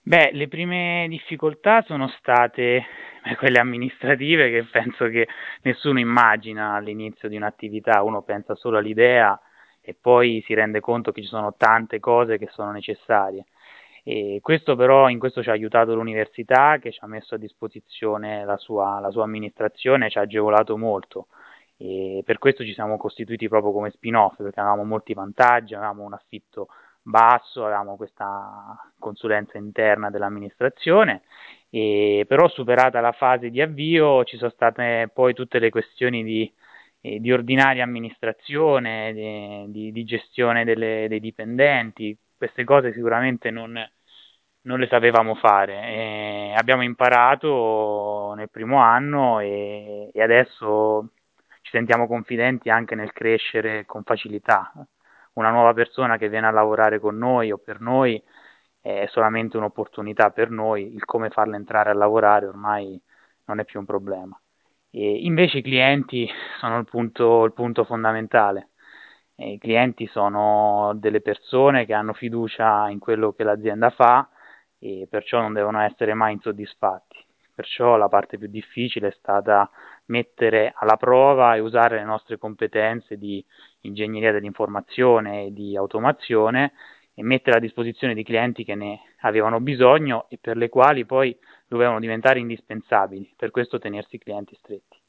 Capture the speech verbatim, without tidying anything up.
Beh, le prime difficoltà sono state eh, quelle amministrative che penso che nessuno immagina all'inizio di un'attività, uno pensa solo all'idea e poi si rende conto che ci sono tante cose che sono necessarie. E questo però, in questo ci ha aiutato l'università che ci ha messo a disposizione la sua, la sua amministrazione, ci ha agevolato molto e per questo ci siamo costituiti proprio come spin-off perché avevamo molti vantaggi, avevamo un affitto basso, avevamo questa consulenza interna dell'amministrazione, e però superata la fase di avvio ci sono state poi tutte le questioni di, eh, di ordinaria amministrazione, di, di, di gestione delle, dei dipendenti, queste cose sicuramente non, non le sapevamo fare. E abbiamo imparato nel primo anno e, e adesso ci sentiamo confidenti anche nel crescere con facilità. Una nuova persona che viene a lavorare con noi o per noi è solamente un'opportunità per noi, il come farla entrare a lavorare ormai non è più un problema. E invece i clienti sono il punto, il punto fondamentale. E I clienti sono delle persone che hanno fiducia in quello che l'azienda fa e perciò non devono essere mai insoddisfatti. Perciò la parte più difficile è stata mettere alla prova e usare le nostre competenze di ingegneria dell'informazione e di automazione e mettere a disposizione di clienti che ne avevano bisogno e per le quali poi dovevano diventare indispensabili, per questo tenersi i clienti stretti.